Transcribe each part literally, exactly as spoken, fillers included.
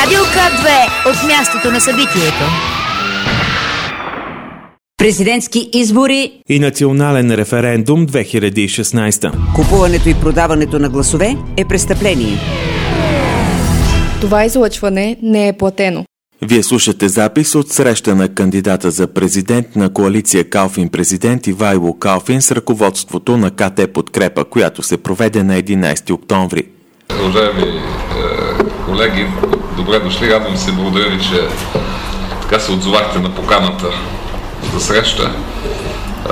Радио К две от мястото на събитието. Президентски избори и национален референдум две хиляди и шестнадесета. Купуването и продаването на гласове е престъпление. Това излъчване не е платено. Вие слушате запис от среща на кандидата за президент на коалиция Калфин президент Ивайло Калфин с ръководството на КТ Подкрепа, която се проведе на единадесети октомври. Уважаеми е, колеги, добре дошли. Радвам се, благодаря ви, че така се отзовахте на поканата за среща. Е,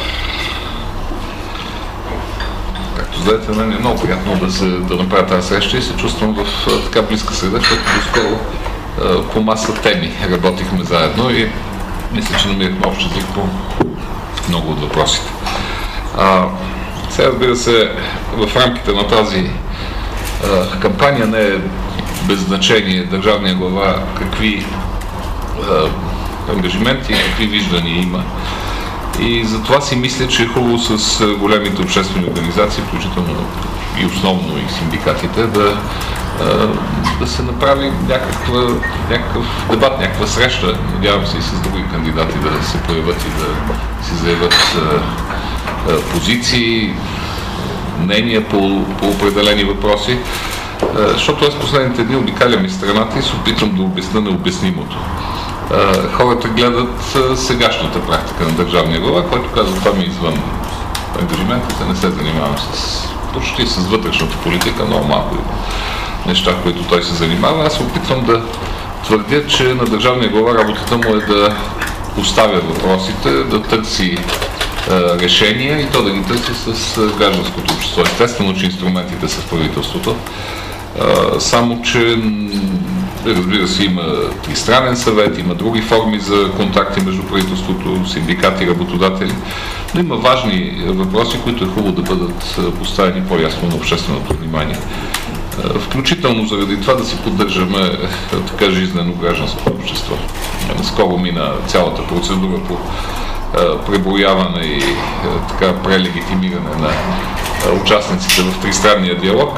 както знаете, на мен е много приятно да, се, да направя тази среща и се чувствам в е, така близка среда, защото доскоро е, по маса теми работихме заедно и мисля, че намирахме общ език по много от въпросите. А, сега, разбира се, в рамките на тази а, кампания не е без значение държавния глава какви а, ангажименти и какви виждания има. И затова си мисля, че е хубаво с големите обществени организации, включително и основно и синдикатите, да, а, да се направи някаква, някакъв дебат, някаква среща. Надявам се и с други кандидати да се появят и да си заявят а, а, позиции, мнения по, по определени въпроси, защото аз последните дни обикалям из страната и се опитвам да обясня необяснимото. Хората гледат сегашната практика на държавния глава, който казва, това ми е извън ангажиментите, не се занимавам с почти с вътрешната политика, много малко неща, които той се занимава. Аз се опитвам да твърдя, че на държавния глава работата му е да поставя въпросите, да търси решения и то да ги търси с гражданското общество. Естествено, че инструментите са в правителството, само че, разбира се, има тристранен съвет, има други форми за контакти между правителството, синдикати и работодатели, но има важни въпроси, които е хубаво да бъдат поставени по-ясно на общественото внимание. Включително заради това да си поддържаме така жизнено гражданско общество. Наскоро мина цялата процедура по преброяване и така прелегитимиране на участниците в тристранния диалог.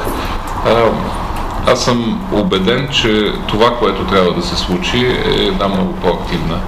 Аз съм убеден, че това, което трябва да се случи, е една много по-активна,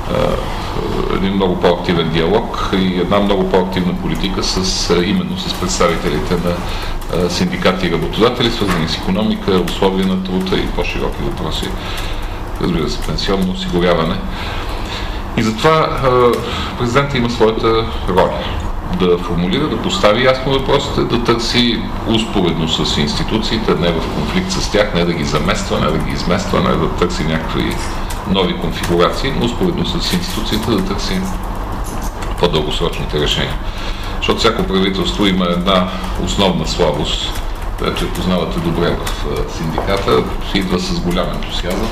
един много по-активен диалог и една много по-активна политика с, именно с представителите на синдикати и работодатели, свързани с икономика, условия на труда и по-широки въпроси, разбира се, пенсионно осигуряване. И затова президентът има своята роля да формулира, да постави ясно въпросите, да търси успоредно с институциите, не в конфликт с тях, не да ги замества, не да ги измества, не да търси някакви нови конфигурации, но успоредно с институциите да търси по-дългосрочните решения. Защото всяко правителство има една основна слабост, която я познавате добре в синдиката, идва с голям ентусиазъм,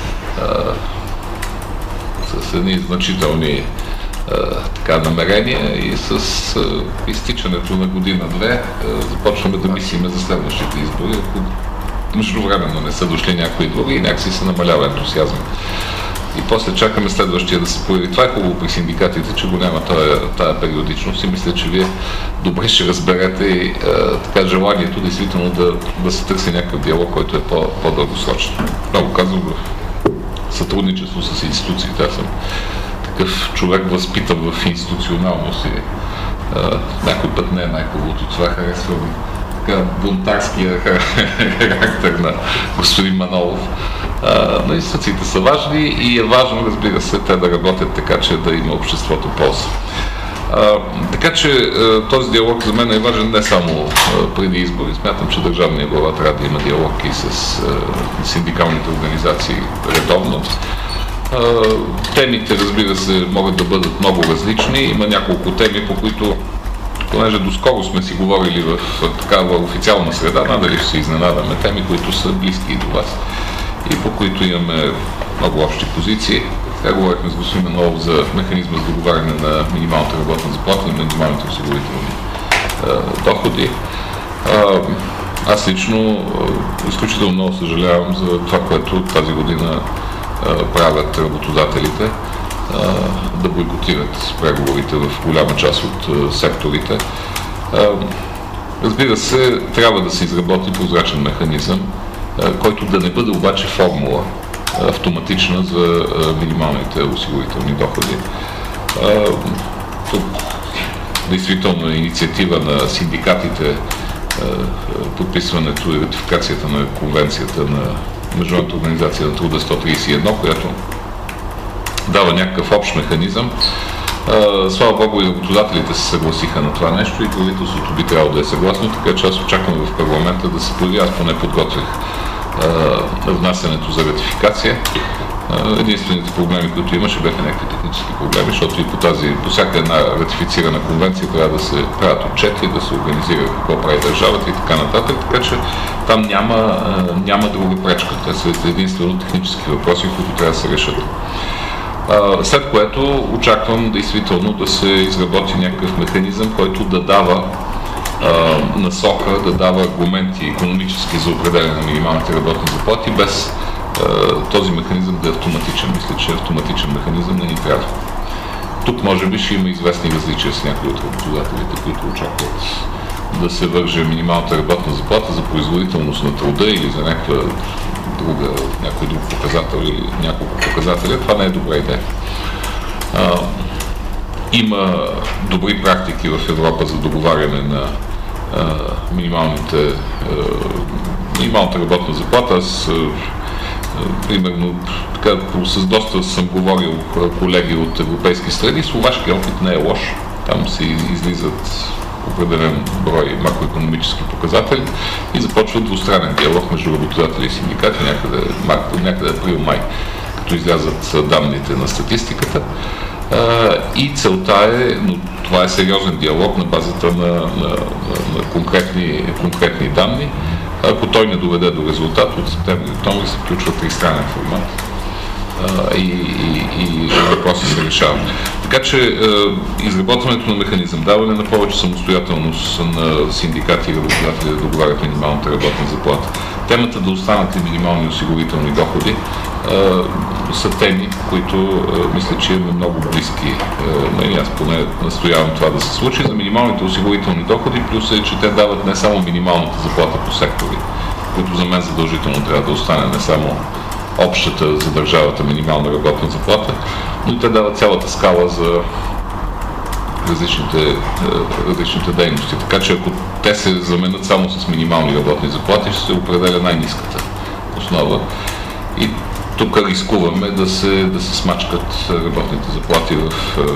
с едни значителни а, така, намерения и с а, изтичането на година-две започваме да мислиме за следващите избори. Ако междувременно не са дошли някои други и някакси се намалява ентусиазъм. И после чакаме следващия да се появи. Това е хубаво при синдикатите, че го няма тая периодичност и мисля, че вие добре ще разберете и а, така желанието действително да, да се търси някакъв диалог, който е по, по-дългосрочен. Много казвам в сътрудничество с институциите. Аз съм такъв човек, възпитан в институционалност и а, някой път не е най-хубавото. Това харесвам така бунтарския характер на господин Манолов. А, но институциите са важни и е важно, разбира се, те да работят така, че да има обществото полза. А, така че а, този диалог за мен е важен не само а, преди избори. Смятам, че държавния глава трябва да има диалог и с а, синдикалните организации редовно. А, темите, разбира се, могат да бъдат много различни. Има няколко теми, по които, понеже доскоро сме си говорили в такава официална среда, надали ще се изненадаме, теми, които са близки и до вас и по които имаме много общи позиции. Сега говорихме с господин Манолов за механизма за договаряне на минималната работна заплата, на минималните осигурителни е, доходи. А, аз лично е, изключително много съжалявам за това, което тази година е, правят работодателите, е, да бойкотират преговорите в голяма част от е, секторите. Е, разбира се, трябва да се изработи прозрачен механизъм който да не бъде обаче формула автоматична за минималните осигурителни доходи. Тук действително е инициатива на синдикатите, подписването и ратификацията на конвенцията на Международната организация на труда сто тридесет и едно, която дава някакъв общ механизъм. Слава Богу, и работодателите се съгласиха на това нещо и правителството би трябвало да е съгласно, така че аз очаквам в парламента да се появи. Аз поне подготвих внасянето за ратификация. Единствените проблеми, които имаше, бяха някакви технически проблеми, защото и по тази, по всяка една ратифицирана конвенция трябва да се правят отчети, да се организира какво прави държавата и така нататък, така че там няма, няма друга пречка. Те са единствено технически въпроси, които трябва да се решат. След което очаквам действително да се изработи някакъв механизъм, който да дава а, насока, да дава аргументи икономически за определяне на минималните работни заплати, без а, този механизъм да е автоматичен. Мисля, че автоматичен механизъм не ни трябва. Тук може би ще има известни различия с някои от работодателите, които очакват да се върже минималната работна заплата за производителност на труда или за някаква друга, някой друг показател или няколко показателя. Това не е добра идея. А, има добри практики в Европа за договаряне на а, минималните, а, минималната работна заплата. Аз, а, примерно, така, с доста съм говорил колеги от европейски страни. Словашки опит не е лош. Там се излизат определен брой макроекономически показатели и започва двустранен диалог между работодатели и синдикати някъде, някъде април-май, като излязат данните на статистиката. И целта е, но това е сериозен диалог на базата на, на, на конкретни, конкретни данни. Ако той не доведе до резултат, от септември и октомври се включва тристранен формат. Uh, и, и, и въпроси се решават. Така че uh, изработването на механизъм, даване на повече самостоятелност на синдикати и работодатели да договарят минималната работна заплата. Темата да останат и минимални осигурителни доходи uh, са теми, които uh, мисля, че имаме много близки. Uh, аз поне настоявам това да се случи. За минималните осигурителни доходи, плюс е, че те дават не само минималната заплата по сектори, които за мен задължително трябва да остане не само общата за държавата минимална работна заплата, но и те дават цялата скала за различните, различните дейности. Така че ако те се заменят само с минимални работни заплати, ще се определя най-ниската основа. И тук рискуваме да се, да се смачкат работните заплати в,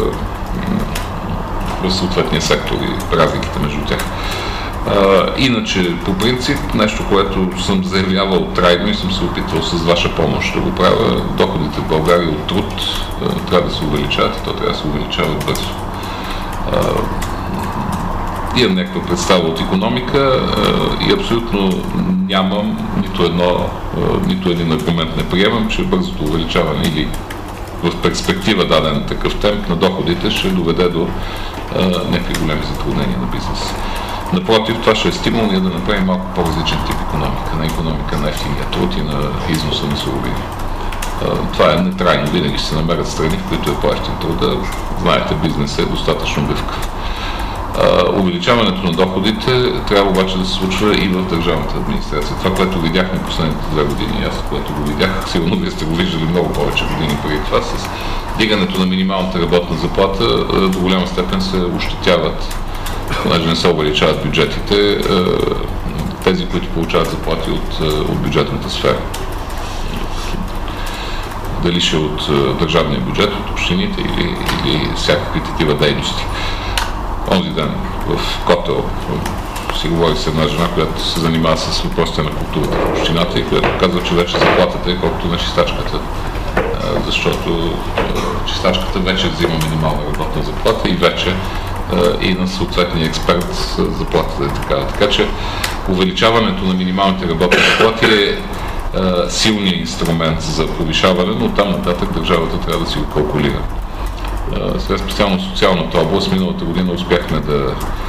в съответния сектор и разликите между тях. Uh, иначе, по принцип, нещо, което съм заявявал трайно и съм се опитвал с ваша помощ да го правя, доходите в България от труд uh, трябва да се увеличават и то трябва да се увеличават бързо. Uh, имам някаква представа от икономика uh, и абсолютно нямам нито едно, uh, нито един аргумент не приемам, че бързото увеличаване или в перспектива даден такъв темп на доходите ще доведе до uh, някакви големи затруднения на бизнеса. Напротив, това ще е стимул ние да направим малко по-различен тип икономика, на икономика на ефтиния труд и на износа на суровини. Това е нетрайно, винаги ще се намерят страни, в които е по-евтин труда. Знаете, бизнесът е достатъчно гъвкав. Увеличаването на доходите трябва обаче да се случва и в държавната администрация. Това, което видяхме последните две години, аз което го видях, сигурно вие сте го виждали много повече години преди това, с дигането на минималната работна заплата до голяма степен се ощетяват, понеже не се увеличават бюджетите, тези, които получават заплати от, от бюджетната сфера. Дали ще от държавния бюджет, от общините или, или всякакви такива дейности. Онзи ден в Котел си говори с една жена, която се занимава с въпросите на културата в общината и която казва, че вече заплатата е колкото на чистачката, защото чистачката вече взима минимална работна заплата и вече и на съответния експерт заплатата е такава. Така че увеличаването на минималните работни заплати е силният инструмент за повишаване, но там нататък държавата трябва да си го калкулира. Сега специално в социалната област, миналата година успяхме да,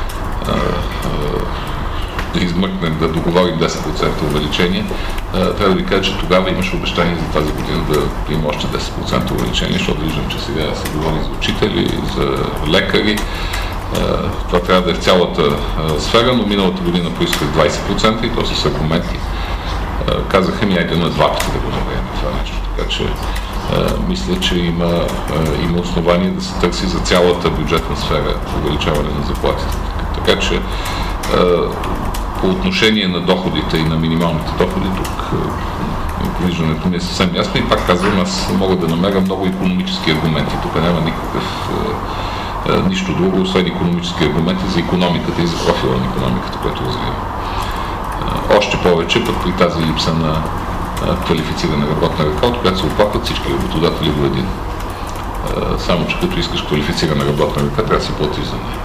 да измъкнем, да договорим десет процента увеличение. Трябва да ви кажа, че тогава имаше обещание за тази година да има още десет процента увеличение, защото виждам, че сега се говори за учители, за лекари. Това трябва да е в цялата сфера, но миналата година поисках двадесет процента и то с аргументи. казаха ми, айде на два пъти да го направим това нещо. Така че мисля, че има, има основание да се търси за цялата бюджетна сфера увеличаване на заплатите. Така че по отношение на доходите и на минималните доходи, тук виждането ми е съвсем ясно и пак казвам, аз мога да намеря много икономически аргументи. Тук няма никакъв нищо друго, освен икономически аргументи за икономиката и за профила на икономиката, която развива. Още повече пък при тази липса на квалифицирана работна ръка, от която се оплакват всички работодатели до един. Само че като искаш квалифицирана работна ръка, трябва да си платиш за нея.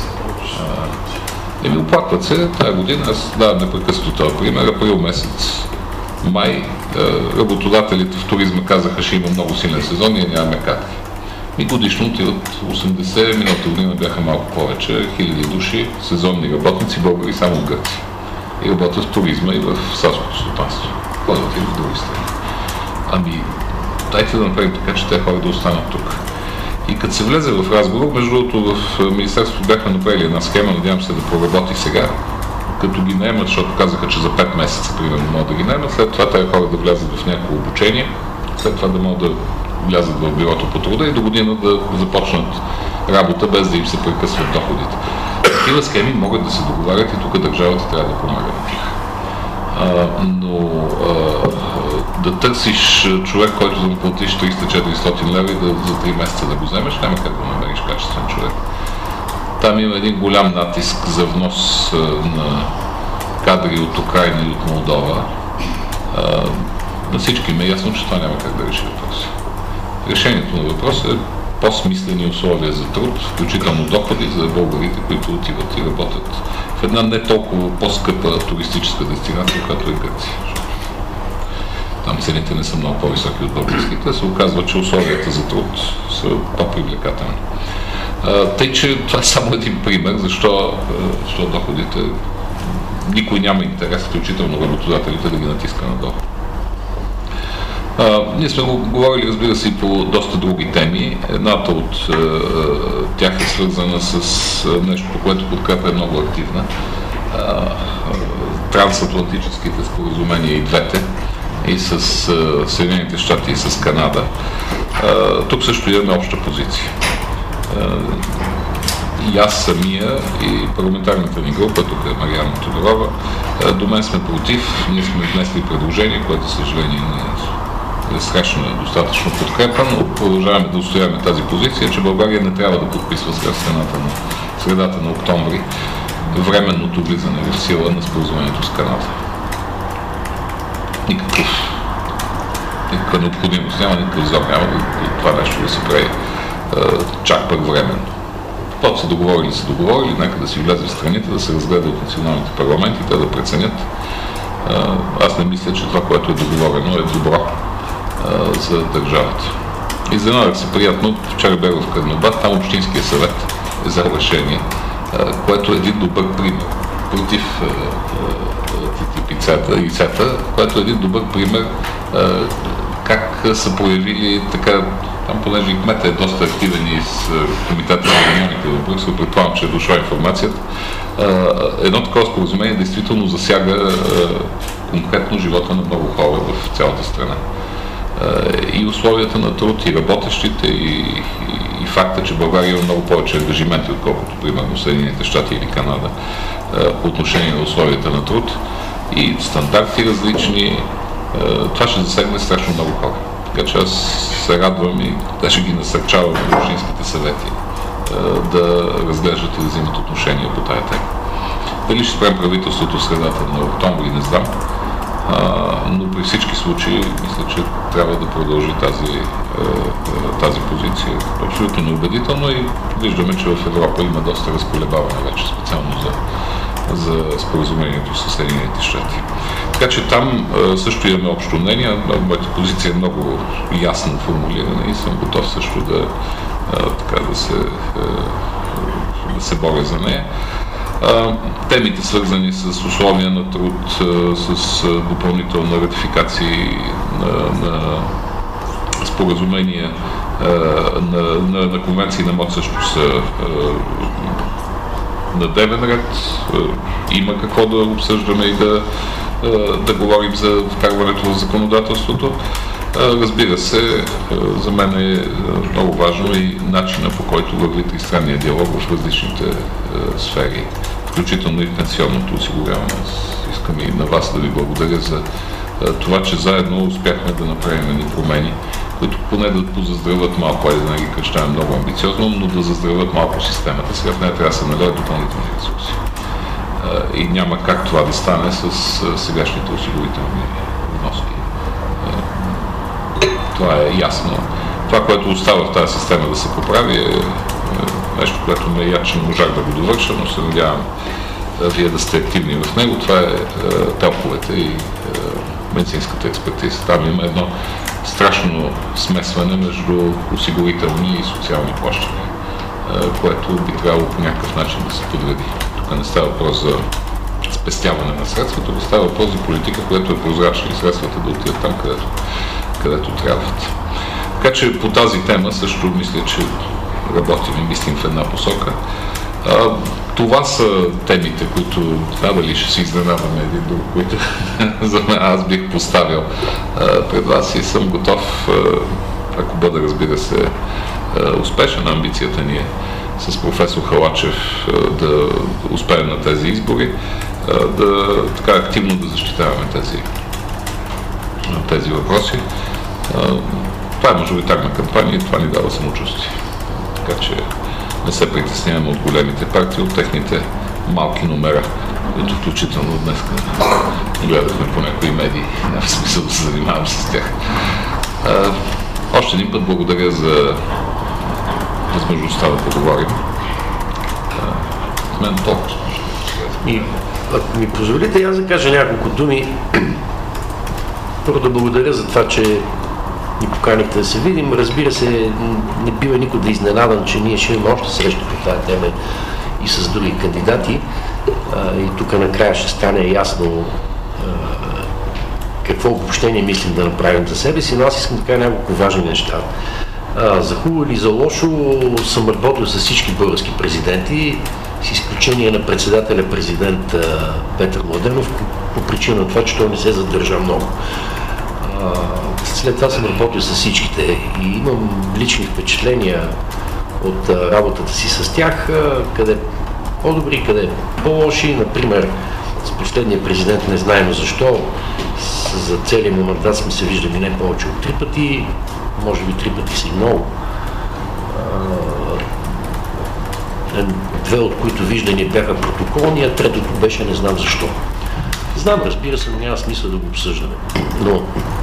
И ми оплакват се тази година, аз давам непрекъснато този пример, април месец, май, работодателите в туризма казаха, ще има много силен сезон и нямаме кадри. И годишно отиват осемдесет, миналата година бяха малко повече, хиляди души, сезонни работници, българи само в Гърция. И работят в туризма и в селското стопанство. Ходят и в други страни. Ами, дайте да направим така, че те хора да останат тук. И като се влезе в разговор, между другото в Министерството бяхме направили една схема, надявам се да проработи сега, като ги наемат, защото казаха, че за пет месеца примерно могат да ги наемат, след това тези хора да влязат в някакво обучение, след това да могат да влязат в бюрото по труда и до година да започнат работа, без да им се прекъсват доходите. Такива схеми могат да се договарят и тук държавата трябва да помага на тях. А, но а, да търсиш човек, който да му платиш триста до четиристотин лева и да, за три месеца да го вземеш, няма как да намериш качествен човек. Там има един голям натиск за внос а, на кадри от Украйна и от Молдова. А, на всички ме е ясно, че това няма как да реши въпроса. Решението на въпроса е по-смислени условия за труд, включително доходи за българите, които отиват и работят в една не толкова по-скъпа туристическа дестинация, която е Гърция. Там цените не са много по-високи от българските, се оказва, че условията за труд са по-привлекателни. Тъй, че това е само един пример, защо, защо доходите, никой няма интерес, включително работодателите, да ги натиска на доход. Uh, ние сме говорили, разбира се, и по доста други теми. Едната от uh, тях е свързана с uh, нещо, по което подкрепа е много активна. Uh, uh, трансатлантическите споразумения и двете, и с uh, Съединените щати, и с Канада. Uh, тук също имаме обща позиция. Uh, и аз самия, и парламентарната ни група, тук е Мариана Тодорова, uh, до мен сме против. Ние сме внесли предложение, което, съжаление, е срещна достатъчно подкрепа, но продължаваме да устояваме тази позиция, че България не трябва да подписва след средата на, средата на октомври временното влизане в сила на споразумението с Канада. Никакъв, никаква необходимост, няма никакъв зор, няма да, това нещо да се прави е, чак пък временно. Каквото са договорили, са договорили, нека да си влезе в страните, да се разгледа от националните парламенти, те да преценят. Е, аз не мисля, че това, което е договорено, е добро за държавата. Изненадах се приятно, вчера бях в Карнобат, там Общинския съвет е за решение, което е един добър пример против ТТИП и ЦЕТА, което е един добър пример как са проявили така, там понеже и кметът е доста активен и с комитета на регионите в Брюксел, предполагам, че е дошла информацията. Едно такова споразумение действително засяга конкретно живота на много хора в цялата страна. И условията на труд, и работещите, и, и, и факта, че България има много повече ангажименти, отколкото примерно Съединените щати или Канада по отношение на условията на труд и стандарти различни, това ще засегне страшно много хора. Така че аз се радвам и даже ги насърчавам в общинските съвети да разглеждат и да взимат отношение по тая тема. Дали ще спрем правителството в средата на октомври, не знам. Uh, но при всички случаи мисля, че трябва да продължи тази, uh, тази позиция. Абсолютно неубедително и виждаме, че в Европа има доста разколебаване вече, специално за, за споразумението с Съединените щати. Така че там uh, също имаме общо мнение, моята позиция е много ясно формулирана и съм готов също да, uh, така, да, се, uh, да се боря за нея. Темите, свързани с условия на труд, с допълнителна ратификации на, на споразумения, на, на, на конвенции на МОД също са на дневен ред. Има какво да обсъждаме и да, да говорим за вкарването в законодателството. Разбира се, за мен е много важно и начина, по който върви тристранния диалог в различните сфери, включително и пенсионното осигуряване. Искам и на вас да ви благодаря за това, че заедно успяхме да направим едни промени, които поне да позаздравят малко, айде да не ги кръщаваме много амбициозно, но да заздравят малко системата. Сега в нея трябва да се налеят допълнителни ресурси. И няма как това да стане с сегашните осигурителни вноски. Това е ясно. Това, което остава в тази система да се поправи, е нещо, което ме я, че не можах да го довърша, но се надявам вие да сте активни в него. Това е телковете и медицинската експертиза. Там има едно страшно смесване между осигурителни и социални плащания, което би трябвало по някакъв начин да се подреди. Тук не става въпрос за спестяване на средствата, но става въпрос за политика, която е прозрачна и средствата да отидат там, където, където трябват. Така че по тази тема също мисля, че работим и мислим в една посока. А, това са темите, които надали ще си изненадаме един друг, които за мен аз бих поставил а, пред вас и съм готов, а, ако бъда, разбира се, а, успешен. Амбицията ни е с професор Халачев а, да успеем на тези избори, а, да така активно да защитаваме тези, тези въпроси. А, това е мажоритарна кампания и това ни дава самочувствие. Така че не се притесняваме от големите партии, от техните малки номера, които включително днес гледахме по някои медии. Няма смисъл да се занимавам с тях. А, още един път благодаря за възможността да поговорим. А, мен толкова. И, ако ми позволите, аз да кажа няколко думи. Първо да благодаря за това, че ни поканихте да се видим. Разбира се, не бива никой да изненадан, че ние ще имаме още среща по тази тема и с други кандидати. А, и тук накрая ще стане ясно а, какво обобщение мислим да направим за себе си, но аз искам да кажа няколко важни неща. А, за хубаво или за лошо съм работил с всички български президенти, с изключение на председателя президент а, Петър Младенов, по причина на това, че той не се задържа много. А, след това съм работил с всичките и имам лични впечатления от а, работата си с тях, а, къде по-добри, къде по-лоши. Например, с последния президент не знаем защо. За целия му мандат сме се виждали не повече от три пъти, може би три пъти си много. А, две от които виждания бяха протоколни, а третото беше не знам защо. Знам, разбира се, но няма смисъл да го обсъждаме. Но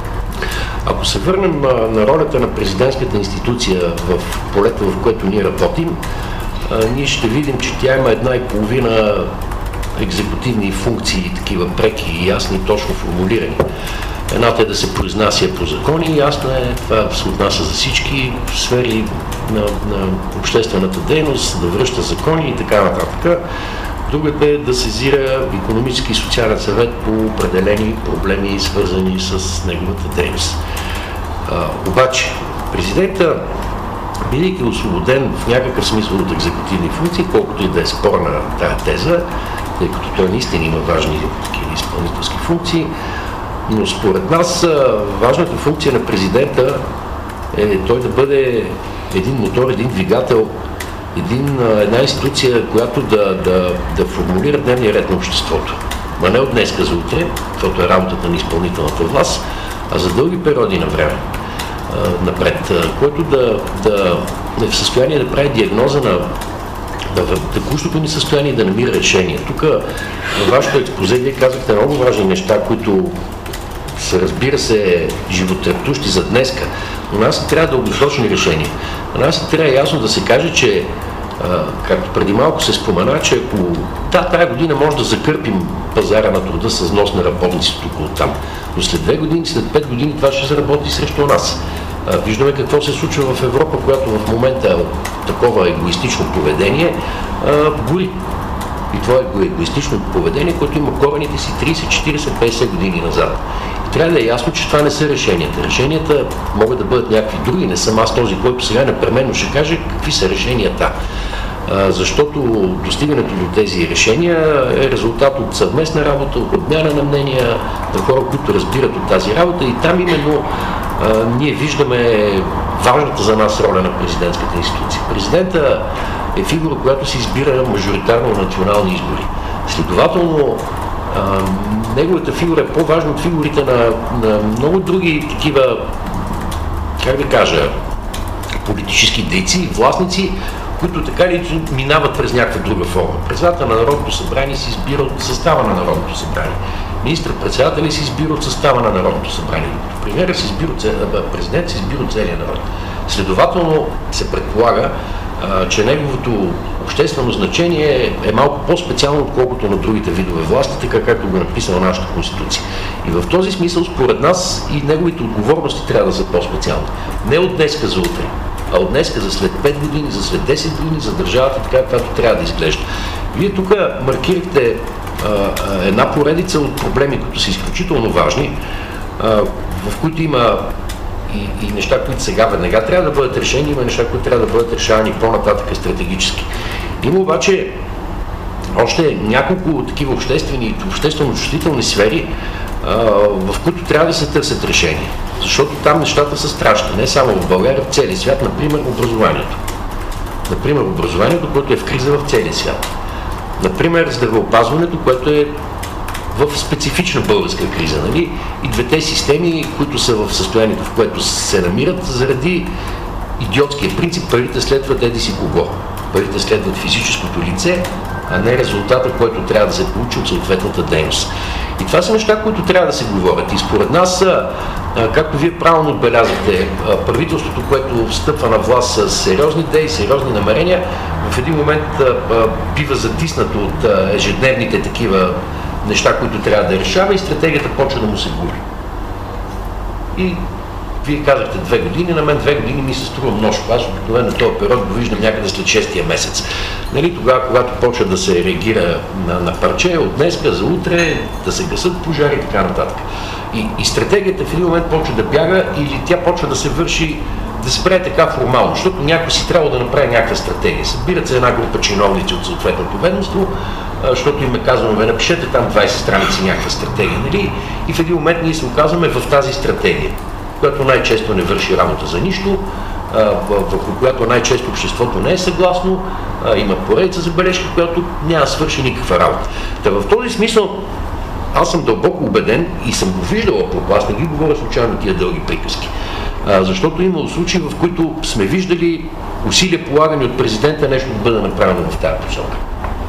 ако се върнем а, на ролята на президентската институция в полето, в което ние работим, а, ние ще видим, че тя има една и половина екзекутивни функции, такива преки и ясни, точно формулирани. Едната е да се произнася по закони, ясно е, това се отнася за всички сфери на, на обществената дейност, да връща закони и така нататък. Другата е да сезира икономически и социален съвет по определени проблеми, свързани с неговата дейност. А, обаче, президента, бидейки освободен в някакъв смисъл от екзекутивни функции, колкото и да е спорна тая теза, тъй като той наистина има важни такива изпълнителски функции, но според нас важната функция на президента е той да бъде един мотор, един двигател, един, една институция, която да, да, да формулира дневния ред на обществото. Ма не от днеска за утре, защото е работата на изпълнителната власт, а за дълги периоди на време а, напред, който да, да е в състояние да прави диагноза на в текущото ни състояние да намира решение. Тук във вашето експозе вие казахте много важни неща, които са, разбира се, животрептущи за днеска, но нас трябва дългосрочни решения. На нас трябва ясно да се каже, че а, както преди малко се спомена, че ако да, тая година може да закърпим пазара на труда с внос на работници тук от там, но след две години, след пет години това ще заработи срещу нас. А, виждаме какво се случва в Европа, която в момента е такова егоистично поведение а, гори. И това е егоистично поведение, което има корените си трийсет, четирийсет, петдесет години назад. И трябва да е ясно, че това не са решенията. Решенията могат да бъдат някакви други. Не съм аз този, който сега непременно ще каже какви са решенията. защото достигането до тези решения е резултат от съвместна работа, от обмяна на мнения на хора, които разбират от тази работа, и там именно а, ние виждаме важната за нас роля на президентската институция. Президента е фигура, която се избира мажоритарно на национални избори. Следователно, а, неговата фигура е по-важна от фигурите на, на много други такива, как да кажа, политически дейци, властници, които така или минават през някаква друга форма. Председателят на Народното събрание се избира от състава на Народното събрание. Министър-председателят се избира от състава на Народното събрание. Премиерът се избира от, президент се избира от целия народ. Следователно се предполага, а, че неговото обществено значение е малко по-специално, отколкото на другите видове власти, така както го е написала нашата Конституция. И в този смисъл, според нас, и неговите отговорности трябва да са по-специални. Не от днеска за утре, а от днеска за след пет години, за след десет години, за държавата така, каквато трябва да изглежда. Вие тук маркирахте а, а, една поредица от проблеми, които са изключително важни, а, в които има и, и неща, които сега веднага трябва да бъдат решени, има неща, които трябва да бъдат решавани по-нататък стратегически. Има обаче още няколко такива обществени, обществено чувствителни сфери, а, в които трябва да се търсят решения. Защото там нещата са страшни, не само в България, в целия свят, например образованието. Например образованието, което е в криза в целия свят. Например здравеопазването, което е в специфична българска криза. Нали? И двете системи, които са в състоянието, в което се намират, заради идиотския принцип, парите следват еди си кого. Парите следват физическото лице, а не резултата, който трябва да се получи от съответната дейност. И това са неща, които трябва да се говорят. И според нас, както вие правилно отбелязахте, правителството, което встъпва на власт с сериозни идеи, сериозни намерения, в един момент бива затиснато от ежедневните такива неща, които трябва да решава, и стратегията почва да му се губи. И вие казахте две години, на мен две години ми се струва множко. Аз обикновено този период го виждам някъде след шестия месец. Нали, тогава, когато почва да се реагира на, на парче, от днеска за утре, да се гасат пожари и така нататък. И, и стратегията в един момент почва да бяга, или тя почва да се върши, да се прави така формално, защото някой си трябва да направи някаква стратегия. Събират се една група чиновници от съответното ведомство, защото им е казано, бе, напишете там двайсет страници някаква стратегия. Нали? И в един момент ние се оказваме в тази стратегия, която най-често не върши работа за нищо, върху която най-често обществото не е съгласно, има поредица забележки, която няма да свърши никаква работа. Та в този смисъл аз съм дълбоко убеден и съм го виждал, аз не ги говоря случайно тия дълги приказки, защото има случаи, в които сме виждали усилия полагани от президента нещо да бъде направено в тази посока.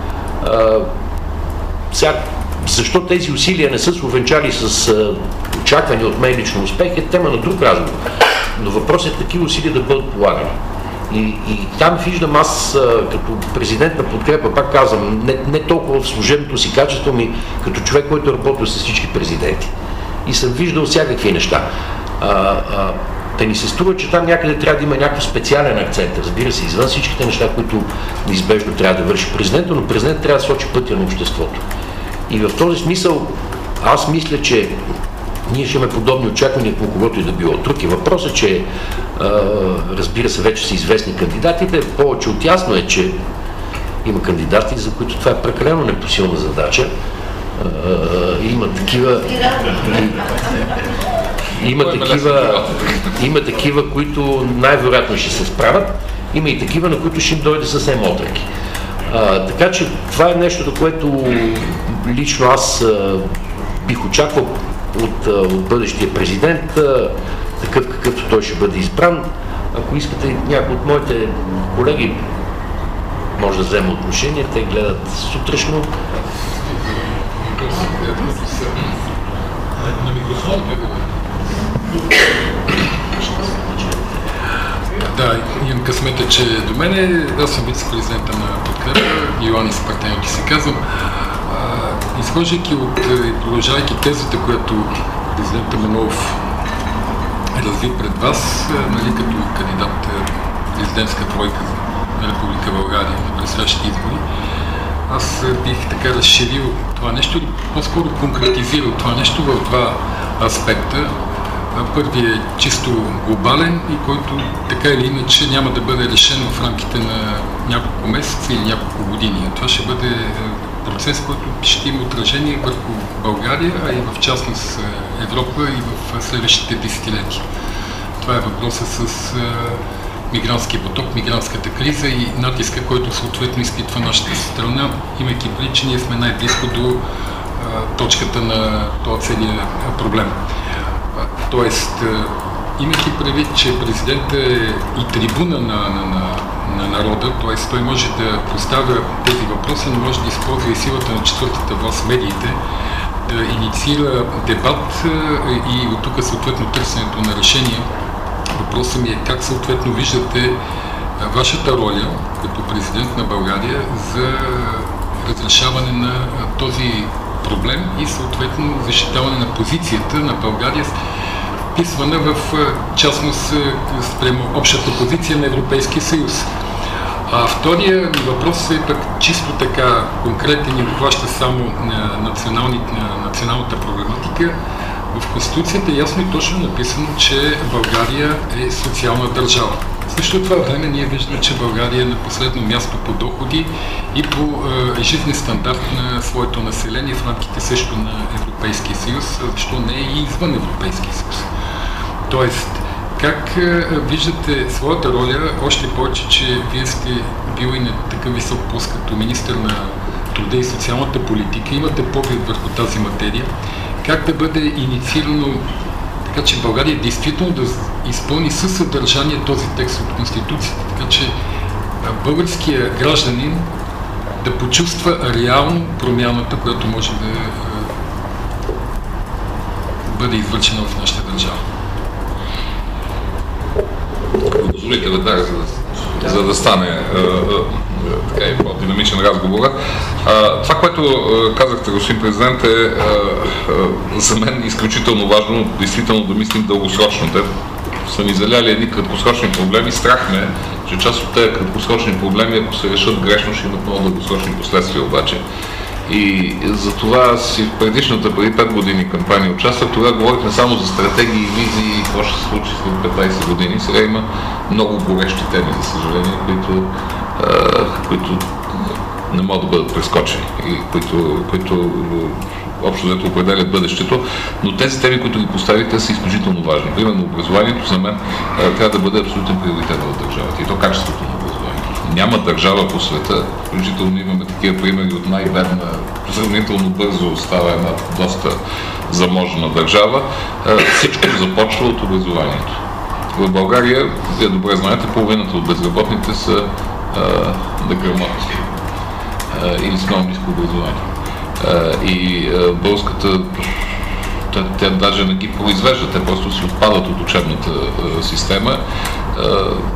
Сега, защо тези усилия не са се увенчали с а, очаквани от мен лично успех, е тема на друг разговор. Но въпросът е такива усилия да бъдат полагани. И, и там виждам аз а, като президент на Подкрепа, пак казвам, не, не толкова в служебното си качество ми, като човек, който е работил с всички президенти. И съм виждал всякакви неща. А, а, да ни се струва, че там някъде трябва да има някакъв специален акцент, разбира се, извън всичките неща, които неизбежно трябва да върши президента, но президент трябва да сочи пътя на обществото. И в този смисъл аз мисля, че ние ще имаме подобни очаквания по когото и да било. Друг е въпросът, че а, разбира се, вече са известни кандидатите. Повече от ясно е, че има кандидати, за които това е прекалено непосилна задача. А, има такива... Има такива, има такива, които най-вероятно ще се справят. Има и такива, на които ще им дойде съвсем отръки. А, така че това е нещо, до което лично аз а, бих очаквал от, а, от бъдещия президент, а, такъв какъвто той ще бъде избран. Ако искате, някои от моите колеги може да взема отношение, те гледат сутрешно. На микрофон. Да, имам късмета, че до мене. Аз съм вице-президента на Подкрепа, Йоанис Партенки се казвам. Изхождайки от и продължавайки тезата, която президента Манолов разви пред вас, нали, като кандидат президентска тройка на Република България на предстоящите избори, аз бих така разширил това нещо или по-скоро конкретизирал това нещо в два аспекта. Първият е чисто глобален и който така или иначе няма да бъде решен в рамките на няколко месеца или няколко години. Това ще бъде процес, който ще има отражение върху България, а и в частност Европа и в следващите десетилетия. Това е въпроса с мигрантския поток, мигрантската криза и натиска, който съответно изпитва нашата страна, имайки предвид, че ние сме най-близко до а, точката на този целия проблем. А, тоест, а, имайки предвид, че президентът е и трибуна на, на, на, на народа, т.е. той може да поставя тези въпроси, но може да използва и силата на четвъртата власт, медиите, да инициира дебат а, и от тук съответно търсенето на решения. Въпросът ми е как съответно виждате вашата роля като президент на България за разрешаване на този проблем и съответно защитаване на позицията на България, вписвана в частност спрямо общата позиция на Европейския съюз. А втория ми въпрос е пък чисто така конкретен и обхваща само националната проблематика. В Конституцията е ясно и точно написано, че България е социална държава. В същото това време ние виждаме, че България е на последно място по доходи и по е, жизнен стандарт на своето население в рамките също на Европейския съюз, защо не е и извън Европейския съюз. Тоест, как е, виждате своята роля, още повече, че вие сте бил и на такъв висок пост като министър на труда и социалната политика, имате поглед върху тази материя, как да бъде инициирано така, че България действително да изпълни със съдържание този текст от Конституцията, така че българския гражданин да почувства реално промяната, която може да бъде извършена в нашата държава. Позволите веднага, за да, за да стане така и по-динамичен разговор. А, това, което а, казахте, господин президент, е а, а, за мен изключително важно действително да мислим дългосрочно. Те са ни заляли едни краткосрочни проблеми. Страх ме, че част от тези краткосрочни проблеми, ако се решат грешно, ще имат много дългосрочни последствия обаче. И за това аз и в предишната, преди пет години кампания участвах, тогава говорихме само за стратегии и визии и какво ще се случи след петнайсет години. Сега има много горещи теми, за съжаление, които, а, които не могат да бъдат прескочени и които, които общо взето определят бъдещето, но тези теми, които ги поставите, са изключително важни. Примерно образованието за мен а, трябва да бъде абсолютен приоритет в държавата и то качеството на образованието. Няма държава по света, включително имаме такива примери от най-бедна, сравнително бързо става една доста заможна държава. Всичко започва от образованието. В България, вие добре знаете, половината от безработните са неграмотни или с много ниско образование. А, и а, българската, тя, тя даже не ги произвежда, те просто си отпадат от учебната а, система. А,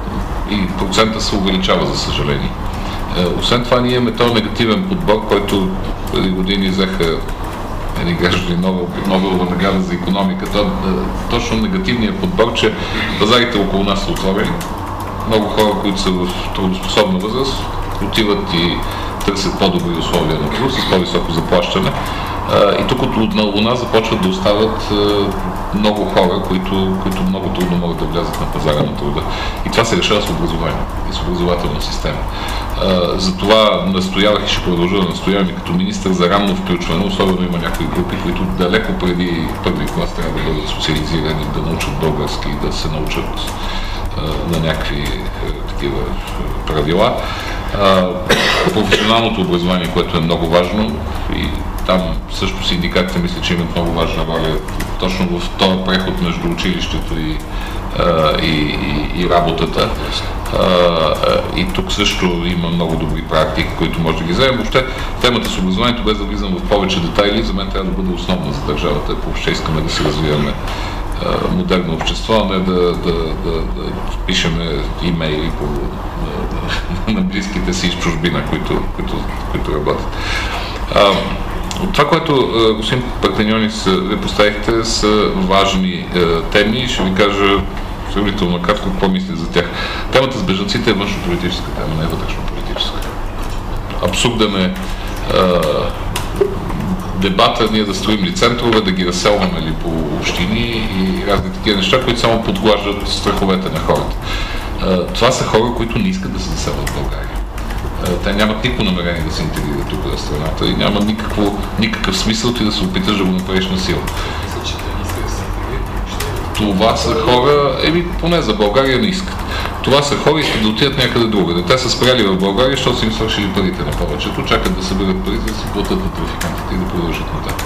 и процента се увеличава, за съжаление. Е, освен това, ние имаме този негативен подбор, който преди години взеха едни граждани Нобелова награда за икономика. Това, е, точно негативният подбор, че пазарите около нас са отворени. Много хора, които са в трудоспособна възраст, отиват и търсят по-добри условия на труд, с по-високо заплащане. И тук от у нас започват да остават много хора, които, които много трудно могат да влязат на пазара на труда. И това се решава с образование и с образователна система. Затова настоявах и ще продължа да настоявам и като министър за ранно включване, особено има някои групи, които далеко преди първи клас трябва да бъдат социализирани, да научат български, да се научат на някакви такива правила. Професионалното образование, което е много важно, и там също синдикатите мисля, че имат много важна роля точно в този преход между училището и, и, и, и работата. И тук също има много добри практики, които може да ги вземем. Въобще темата с образованието, без да влизам в повече детайли, за мен трябва да бъде основна за държавата, ако въобще искаме да се развиваме модерно общество, а не да, да, да, да пишеме имейли по, на, на близките си из чужбина, които, които, които работят. А, това, което господин Партеньонис ви поставихте, са важни а, теми и ще ви кажа сравнително накратко какво мисля за тях. Темата с бежанците е външно-политическа тема, не е вътрешно-политическа. Абсурден е а, дебата ние да строим ли центрове, да ги разселваме ли по общини и разни такива неща, които само подглаждат страховете на хората. Това са хора, които не искат да се заселват в България. Те нямат никакво намерение да се интегрират тук в страната и няма никакво, никакъв смисъл ти да се опиташ да го направиш на сила. Това са хора, еми поне за България не искат. Това са хора, искат да отидат някъде другаде. Те са спряли в България, защото са им свършили парите на повечето, чакат да съберат пари, да се платят на трафикантите и да продължат нататък.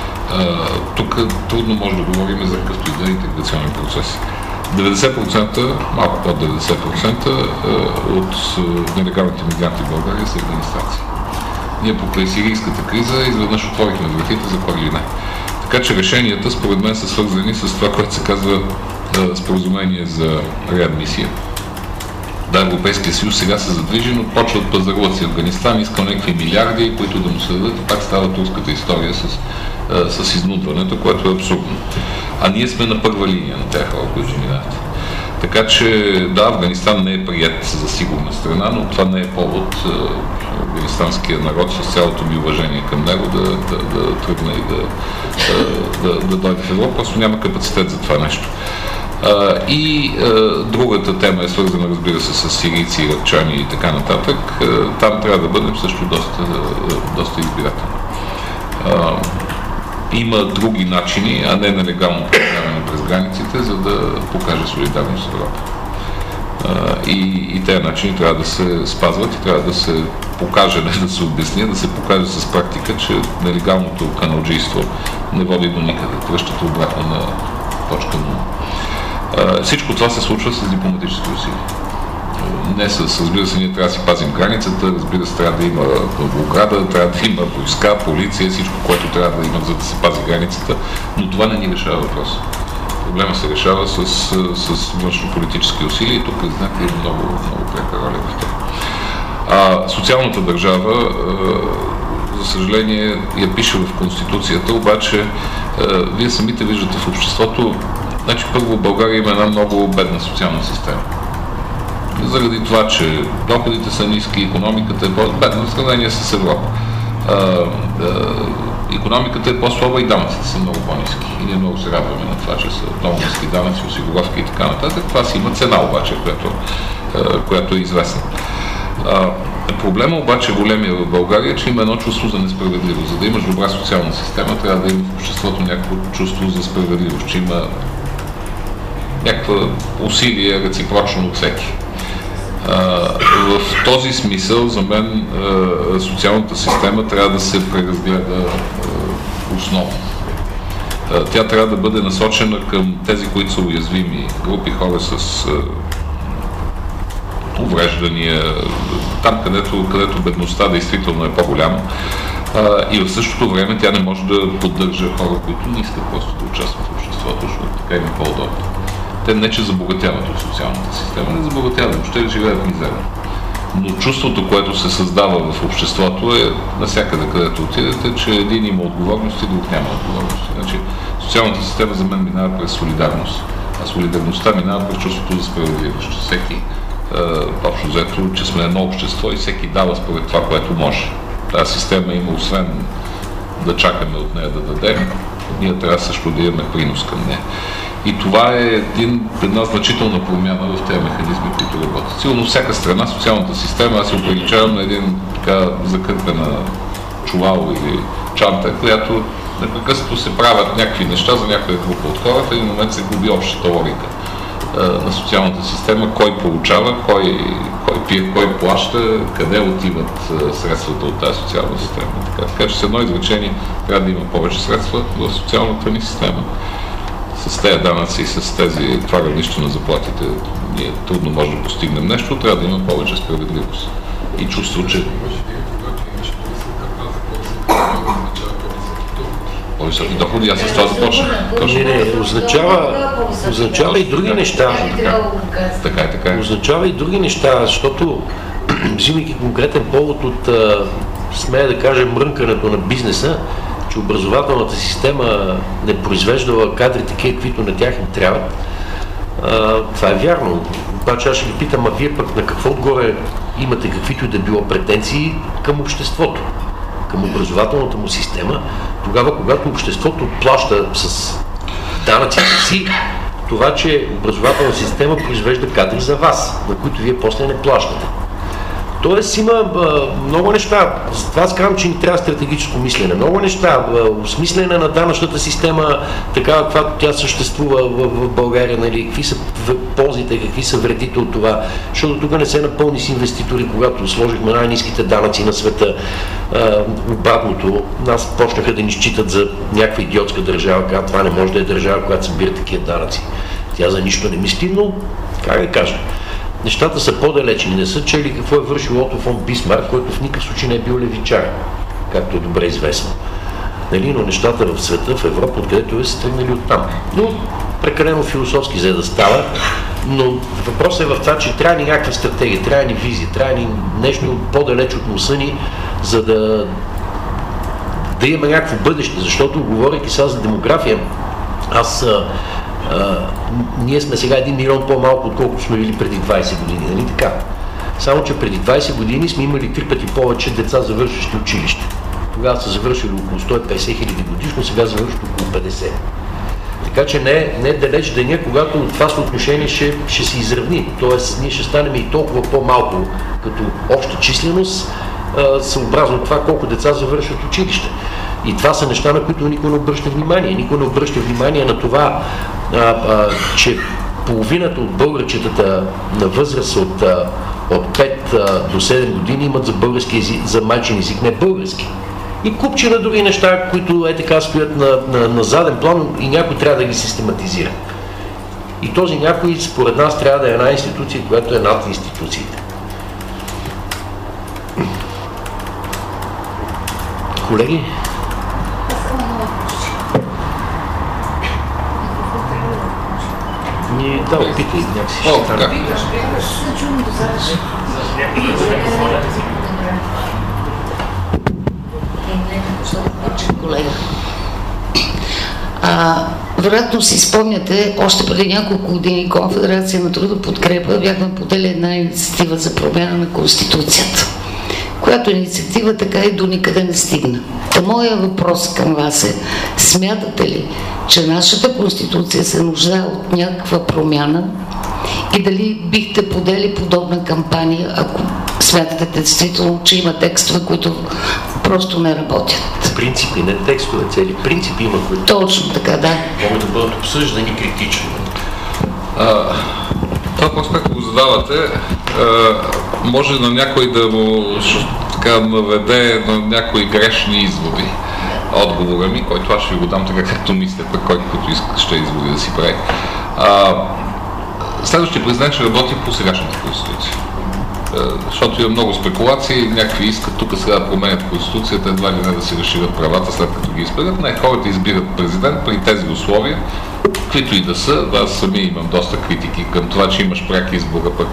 Тук трудно може да говорим за какъвто и да е интеграционен процес. деветдесет процента, малко под деветдесет процента от нелегалните мигранти в България са афганистанци. Ние покрай сирийската криза изведнъж отворихме вратите за кой ли не. Така че решенията според мен са свързани с това, което се казва споразумение за реадмисия. Да, Европейския съюз сега се задвижи, но почва от пазарлъци си Афганистан, искал някакви милиарди, които да му се дадат и пак става турската история с, с изнудването, което е абсурдно. А ние сме на първа линия на тези хора, които минават. Така че, да, Афганистан не е прият за сигурна страна, но това не е повод афганистанския народ с цялото ми уважение към него да, да, да тръгне и да, да, да, да дойде в Европа. Просто няма капацитет за това нещо. Uh, и uh, другата тема е свързана, разбира се, с сирийци, иракчани и така нататък. Uh, там трябва да бъдем също доста, uh, доста избирателни. Uh, има други начини, а не нелегално преминаване през границите, за да покаже солидарност в Европа. Uh, и, и тези начини трябва да се спазват и трябва да се покаже, не да се обясни, да се покаже с практика, че нелегалното каналджийство не води до никъде. Връщате обратно на точка нула. Uh, всичко това се случва с дипломатически усилия. Не с, разбира се, ние трябва да си пазим границата, разбира се, трябва да има ограда, трябва да има войска, полиция, всичко, което трябва да има, за да се пази границата, но това не ни решава въпроса. Проблема се решава с, с външно-политически усилия и тук президентът има много, много пряка роля в това. А социалната държава, uh, за съжаление, я пише в Конституцията, обаче uh, вие самите виждате в обществото. Значи, първо, в България има една много бедна социална система. Заради това, че доходите са ниски, икономиката е по-бедна в сравнение с Европа. А, а, икономиката е по-слаба и данъците са много по-ниски. И ние много се радваме на това, че са много ниски данъци, осигуровки и така нататък. Това си има цена обаче, която, а, която е известна. А, проблема обаче големия в България е, че има едно чувство за несправедливост. За да имаш добра социална система, трябва да има в обществото някакво чувство за справедливост, че има някаква усилие реципрочно от всеки. А, в този смисъл, за мен, а, социалната система трябва да се преразгледа а, основно. А, тя трябва да бъде насочена към тези, които са уязвими, групи хора с а, увреждания, там, където, където бедността действително е по-голяма. А, и в същото време тя не може да поддържа хора, които не искат просто да участват в обществото, защото така им е по-удобно. Те не че забогатяват от социалната система, не забогатяват, въобще да живеят мизерно. Но чувството, което се създава в обществото е навсякъде, където отидете, че един има отговорност и друг няма отговорност. Значи, социалната система за мен минава през солидарност, а солидарността минава през чувството за справедливост. Всеки, е, общо взето, че сме едно общество и всеки дава според това, което може. Тази система има, освен да чакаме от нея да дадем, ние трябва също да имаме принос към нея. И това е един, една значителна промяна в тези механизми, които работят. Сигурно всяка страна, социалната система, аз се оприличавам на един така закърпена чувал или чанта, която непрекъснато се правят някакви неща за някоя група от хората и в момент се губи общата логика на социалната система, кой получава, кой, кой пие, кой плаща, къде отиват средствата от тази социална система. Така, така че с едно изречение трябва да има повече средства в социалната ни система. С тези данъци и с тези това равнище на заплатите ние трудно може да постигнем нещо, трябва да има повече справедливост. И чувство, че по-високи доходи, аз с това започнах. Не, не, означава, означава и други неща. Така, така е, така е. Означава и други неща, защото взимайки конкретен повод от, смея да кажем, мрънкането на бизнеса, че образователната система не произвеждала кадри такива, каквито на тях им трябват. А, това е вярно. Обаче аз ще ги питам, а вие пък на какво отгоре имате каквито и да било претенции към обществото, към образователната му система, тогава, когато обществото плаща с данъците си това, че образователна система произвежда кадри за вас, на които вие после не плащате. Тоест има а, много неща. Затова аз казвам, че ни трябва стратегическо мислене. Много неща. А, осмислене на данъчната система, така каквато тя съществува в, в България, нали, какви са ползите, какви са вредите от това. Защото тук не се напълни с инвеститори, когато сложихме най-ниските данъци на света. А, обратното, нас почнаха да ни считат за някаква идиотска държава, казва, това не може да е държава, която събира такива данъци. Тя за нищо не мисли, но как да кажа. Нещата са по-далечни. Не са чели какво е вършил Ото фон Бисмарк, който в никакъв случай не е бил левичар, както е добре известно. Нали? Но нещата в света, в Европа, откъдето е, са тръгнали оттам. Но прекалено философски за да става, но въпросът е в това, че трябва ни някаква стратегия, трябва ни визия, трябва ни нещо по-далеч от носа ни, за да, да имаме някакво бъдеще, защото говорейки сега за демография, аз Uh, ние сме сега един милион по-малко, отколкото сме били преди двайсет години, нали така? Само, че преди двайсет години сме имали три пъти повече деца, завършващи училище. Тогава са завършили около сто и петдесет хиляди годишно, сега завършват около петдесет. Така че не, не е далеч деня, когато това съотношение ще, ще се изравни. Тоест, ние ще станем и толкова по-малко като обща численост, uh, съобразно това колко деца завършват училище. И това са неща, на които никой не обръща внимание. Никой не обръща внимание на това, а, а, че половината от българчетата на възраст от, а, от пет а, до седем години имат за български език, за майчин език не български. И купчина други неща, които е така стоят на, на, на заден план и някой трябва да ги систематизира. И този някой според нас трябва да е една институция, която е над институциите. Колеги? Ние, да, опитай, някакси ще О, стане. как? Колега. А, вероятно си спомняте, още преди няколко години Конфедерация на труда подкрепа бяхме подели една инициатива за промяна на Конституцията, която инициатива така и до никъде не стигна. Та моя въпрос към вас е, смятате ли, че нашата Конституция се нуждае от някаква промяна и дали бихте подели подобна кампания, ако смятате действително, че има текстове, които просто не работят? Принципи, не текстове, цели принципи има, които Точно така, да. могат да бъдат обсъждани критично. А, това въпрос, което го задавате, а, може на някой да му така наведе на някои грешни изводи. Отговора ми, който аз ще го дам така, както мисля, пък който иска, ще изводи да си прави. А, следващия президент ще работи по сегашната конституция. Защото има много спекулации, някакви искат тук сега да променят конституцията, едва ли не да си разширят правата, след като ги изберат. Не, хората избират президент при тези условия, каквито и да са. Аз сами имам доста критики към това, че имаш пряк избора, пък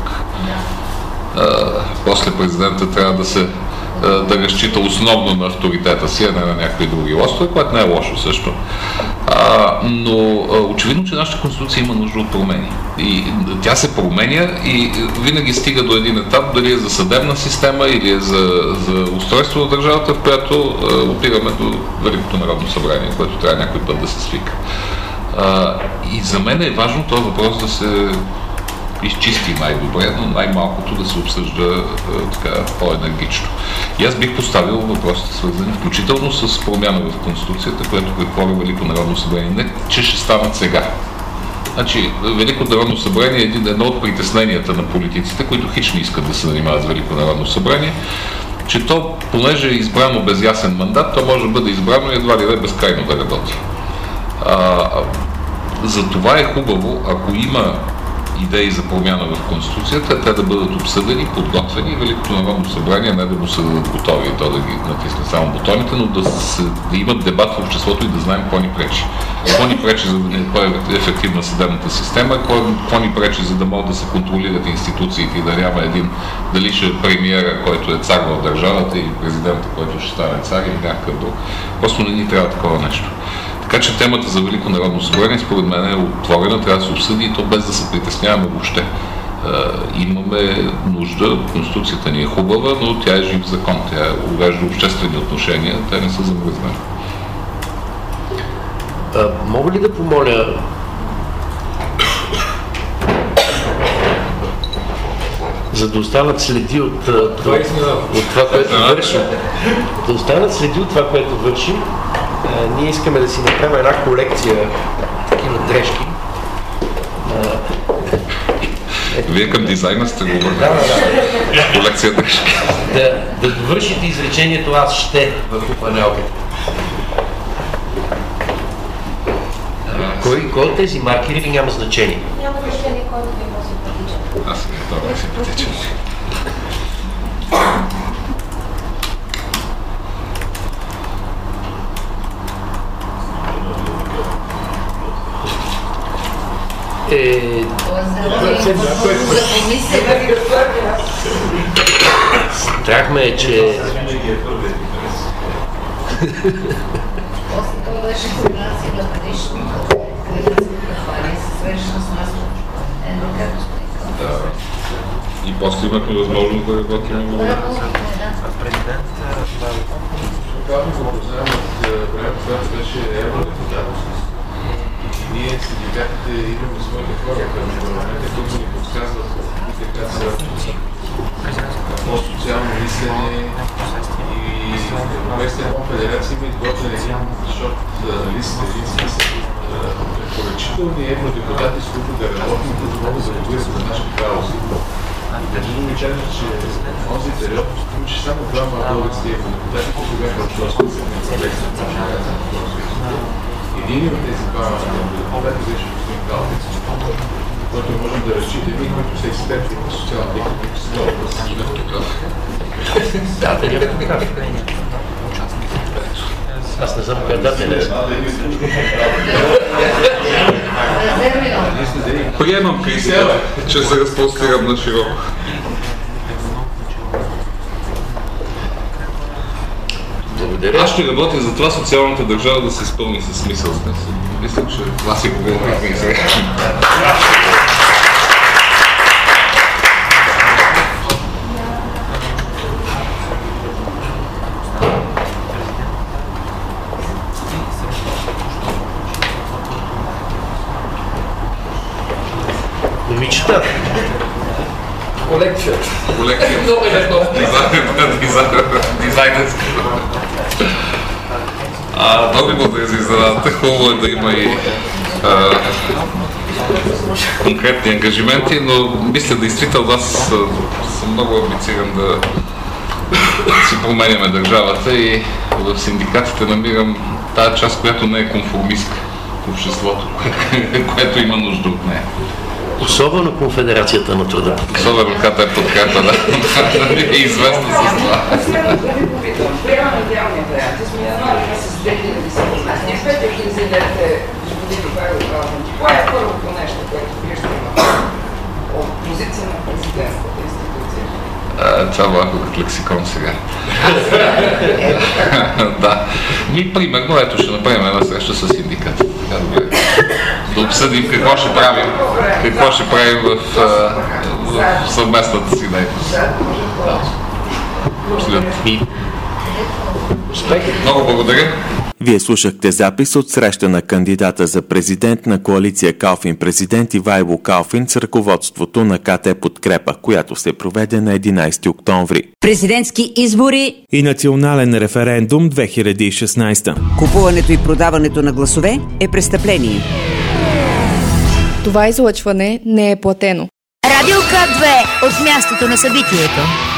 а, после президента трябва да се да разчита основно на авторитета си, а не на някакви други лостове, което не е лошо също. А, но а, очевидно, че нашата конституция има нужда от промени. И тя се променя и винаги стига до един етап, дали е за съдебна система или е за, за устройство на държавата, в която а, опираме до Великото народно събрание, което трябва някой път да се свика. А, и за мен е важно този въпрос да се изчисти най-добре, но най-малкото да се обсъжда е, така по-енергично. И аз бих поставил въпросите, свързани включително с промяна в Конституцията, което предполага Велико народно събрание. Не, че ще станат сега. Значи, Велико народно събрание е един, едно от притесненията на политиците, които хич не искат да се занимават с Велико народно събрание, че то, понеже е избрано без ясен мандат, то може да бъде избрано и едва ли не безкрайно да работи. А, за това е хубаво, ако има идеи за промяна в Конституцията, те да бъдат обсъдени, подготвени и Великото народно събрание не да му се дадат готови и то да ги натисне само бутоните, но да, се, да имат дебат в обществото и да знаем какво ни пречи. Какво ни пречи, за да не е ефективна съдебната система, какво ни пречи, за да могат да се контролират институциите и да няма един, дали ще е премиера, който е цар в държавата, или президента, който ще стане цар, или някакъв друг. Просто не ни трябва такова нещо. Така че темата за Велико народно събрание според мен е отворена, трябва да се обсъди и то без да се притесняваме въобще. Е, имаме нужда, Конституцията ни е хубава, но тя е жив закон, тя урежда обществени отношения, те не са замръзнали. А, мога ли да помоля за да останат следи от, от, това, от това, което вършим, да останат следи от това, което вършим, а, ние искаме да си направим една колекция такива дрежки. Вие към дизайна сте го върнали. Да, да, да. Колекция дрежки. Да, да довършите изречението аз ще върху панелката. Кой, кой от тези маркери ви няма значение? Няма значение, който ви е по-симпатичен. Аз съм много симпатичен. Е... Страх ме е, че... После това беше комбинация на предишното, където се кампания се срещна с нас едно както сме. И после имахме възможност да работим. Президент, когато го познавам от времето, когато беше евродепутат, ние синдикатите имаме своите хора към парламента, които ни подсказват и така са по-социално мислене и Европейската конфедерация има изготвен един шорт лист, един списък от препоръчителни евродепутати, с които да работим, които могат да говорят за нашите каузи. Държа да ми кажа, че в този период включи само двама български евродепутати, които бяха от Шостовска на Европейската конфедерация. Един от тези двама евродепутати беше господин Калфин, който можем да разчитаме и които са експерти по социалната и икономическа област. Да, да няма така. Аз не знам коя дата е. Приемам критиката, че се разпростирам на широко. Благодаря. Аз ще работя за това социалната държава да се изпълни със смисъл. Мисля, че това си говорихме и сега. Момичета. Колекцията. Колекцията. Много е лесно. Дизайнерска. Много ви благодаря за изненадата. Хубаво е да има и а, конкретни ангажименти, но мисля действително аз съм много амбициран да си променяме държавата и в синдикатите намирам тази част, която не е конформистка в обществото, което има нужда от нея. Особено Конфедерацията на труда. Особено като е подкрепа, да. Е известно с това. Аз няма да ви попитам. Приема на идеалния вариант. Сме януари с две хиляди и седемнадесета. След две хиляди и седемнадесета господин Ивайло казвам, кое е първото нещо, което вие ще имате от позиция на президентската институция? Това малко като лексикон сега. Да. И примерно, ето ще направим една среща с синдиката. Да обсъдим какво ще правим, какво ще правим в, в съвместната си дейност. Много благодаря. Вие слушахте запис от среща на кандидата за президент на коалиция Калфин президент Ивайло Калфин с ръководството на КТ Подкрепа, която се проведе на единайсети октомври. Президентски избори и национален референдум две хиляди и шестнадесета. Купуването и продаването на гласове е престъпление. Това излъчване не е платено. Радио К две от мястото на събитието.